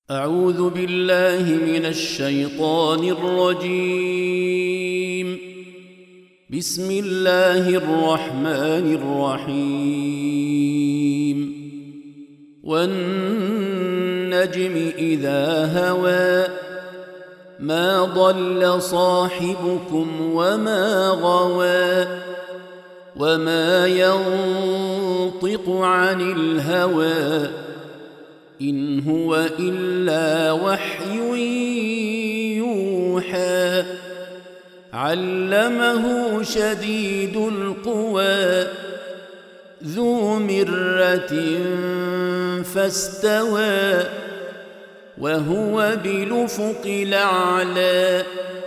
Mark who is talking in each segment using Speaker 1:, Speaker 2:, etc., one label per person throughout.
Speaker 1: أعوذ بالله من الشيطان الرجيم. بسم الله الرحمن الرحيم. والنجم إذا هوى ما ضل صاحبكم وما غوى وما ينطق عن الهوى إن هو إلا وحي يوحى علمه شديد القوى ذو مرة فاستوى وهو بالأفق الأعلى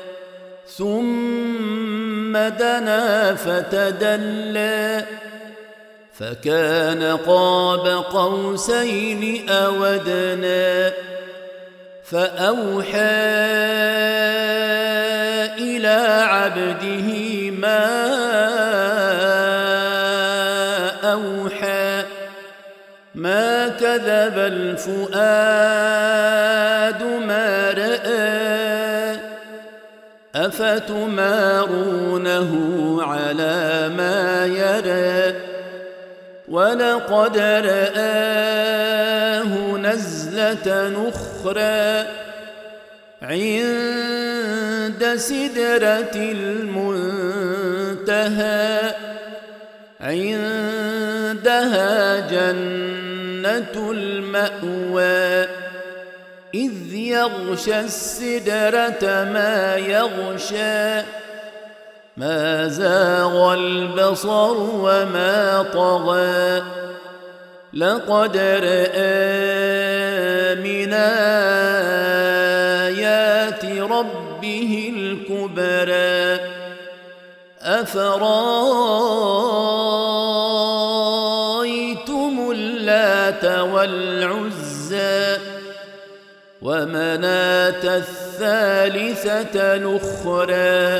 Speaker 1: ثم دنا فتدلى فكان قاب قوسين أو أدنى فأوحى إلى عبده ما أوحى ما كذب الفؤاد ما رأى أفتمارونه على ما يرى ولقد رآه نزلة أخرى عند سدرة المنتهى عندها جنة المأوى إذ يغشى السدرة ما يغشى ما زاغ البصر وما طغى لقد رأى من آيات ربه الكبرى أفرأيتم اللات والعزى ومناة الثالثة الأخرى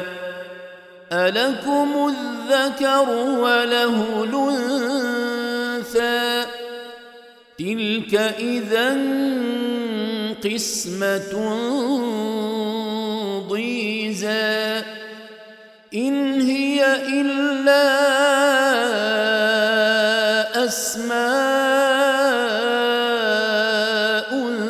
Speaker 1: ألكم الذكر وله الأنثى تلك إذا قسمة ضيزى إن هي إلا أسماء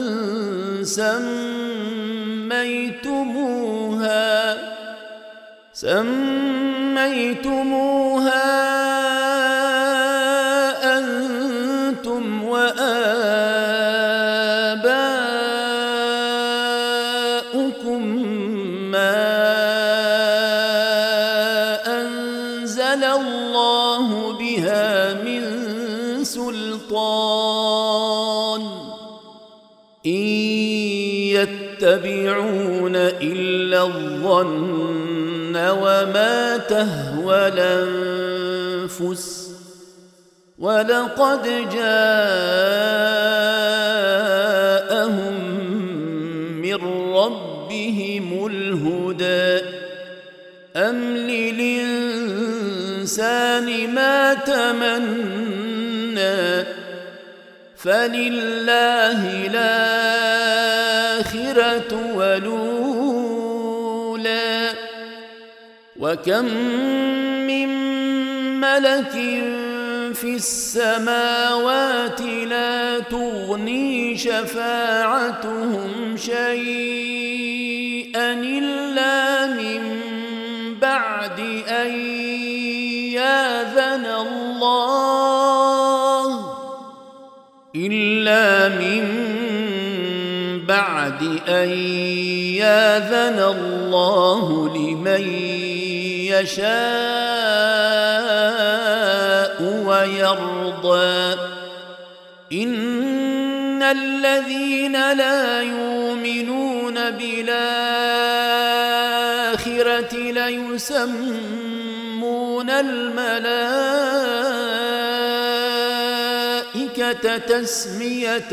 Speaker 1: سميتموها أنتم وآباؤكم ما أنزل الله بها من سلطان إن يتبعون إلا الظن وما تهوى الأنفس ولقد جاءهم من ربهم الهدى أم للإنسان ما تمنى فلله الآخرة والأولى وكم من ملك في السماوات لا تغني شفاعتهم شيئا إلا من بعد أن يأذن الله لمن يشاء ويرضى إن الذين لا يؤمنون بالآخرة ليسمون الملائكة تسمية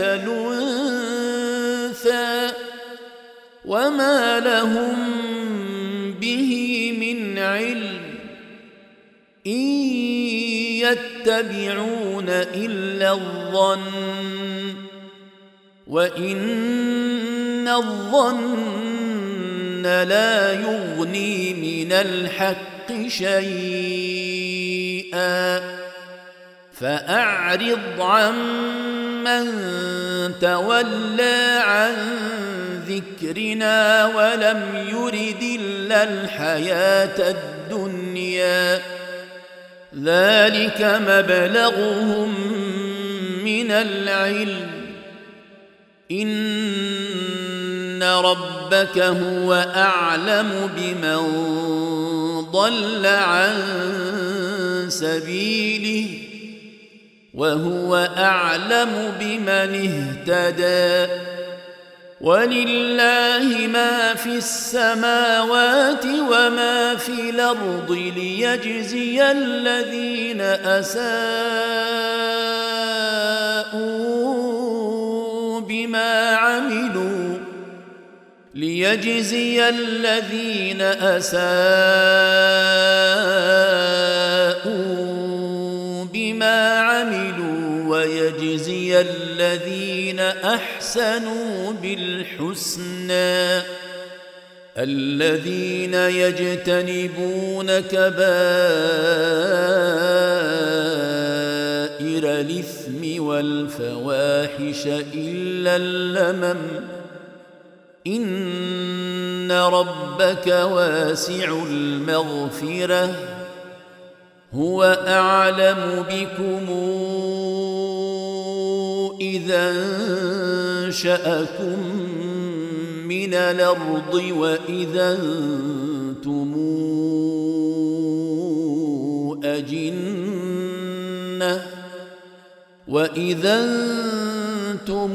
Speaker 1: الأنثى وما لهم به من علم إن يتبعون إلا الظن وإن الظن لا يغني من الحق شيئا فأعرض عمن تولى عن ذكرنا ولم يرد إلا الحياة الدنيا ذلك مبلغهم من العلم إن ربك هو أعلم بمن ضل عن سبيله وهو أعلم بمن اهتدى ولله ما في السماوات وما في الأرض ليجزي الذين أساءوا بما عملوا ويجزي الذين أحسنوا بالحسنى الذين يجتنبون كبائر الإثم والفواحش إلا اللمم إن ربك واسع المغفرة هو أعلم بكم إذا أنشأكم من الأرض وإذا أنتم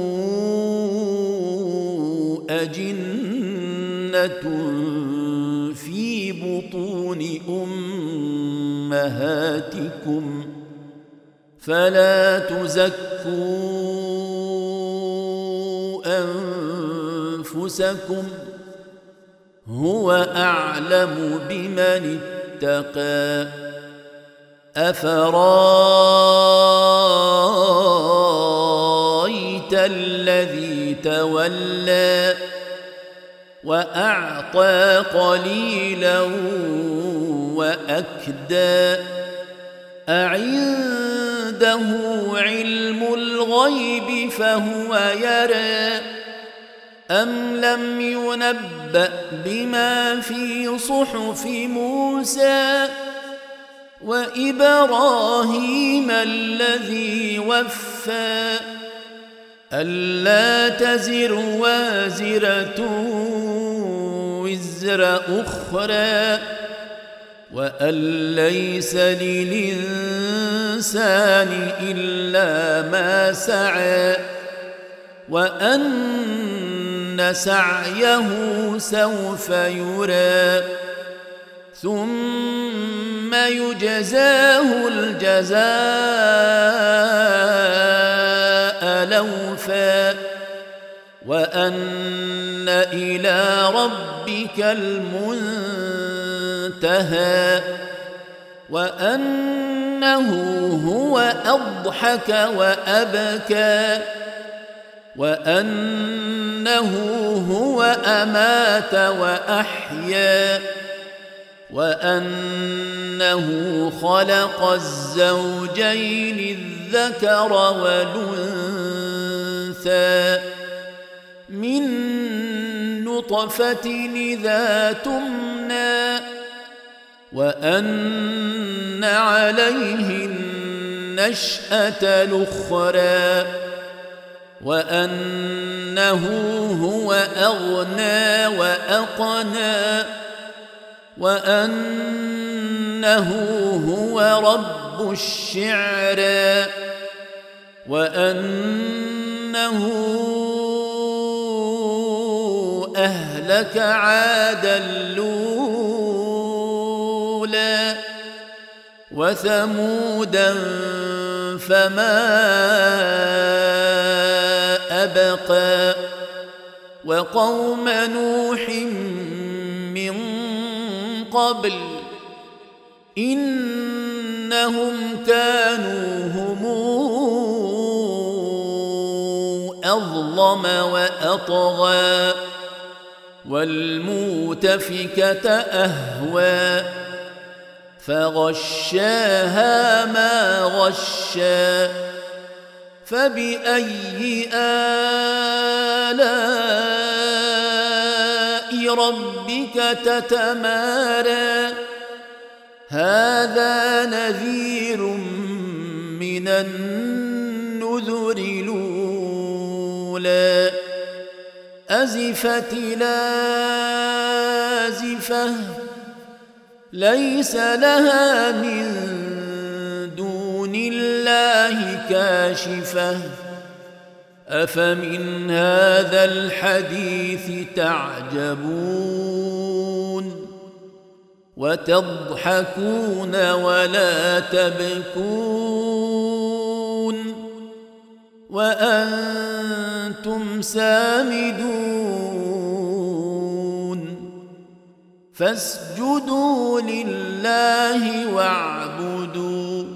Speaker 1: أجنة في بطون أمهاتكم فلا تزكوا أنفسكم هو أعلم بمن اتقى أفرايت الذي تولى وأعطى قليلا وأكدى أعنده علم الغيب فهو يرى أم لم ينبأ بما في صحف موسى وإبراهيم الذي وفى ألا تزر وازرة وزر أخرى وأن ليس للإنسان إلا ما سعى وأن سعيه سوف يرى ثم يجزاه الجزاء الأوفى وأن إلى ربك المنتهى وأنه هو أضحك وأبكى وأنه هو أمات وأحيا وأنه خلق الزوجين الذكر والأنثى من نطفة إذا تمنى وأن عليه النشأة الأخرى وأنه هو أغنى وأقنى وأنه هو رب الشعرى وأنه أهلك عادا الأولى وثمودا فما أبقى وقوم نوح من قبل إنهم كانوا هم أظلم أظلم وأطغى والمؤتفكة أهوى فغشاها ما غشى فبأي آلاء ربك تتمارى هذا نذير من النذر الأولى أزفت لازفة ليس لها من دون الله كاشفة أفمن هذا الحديث تعجبون وتضحكون ولا تبكون وأنتم سامدون فاسجدوا لله واعبدوا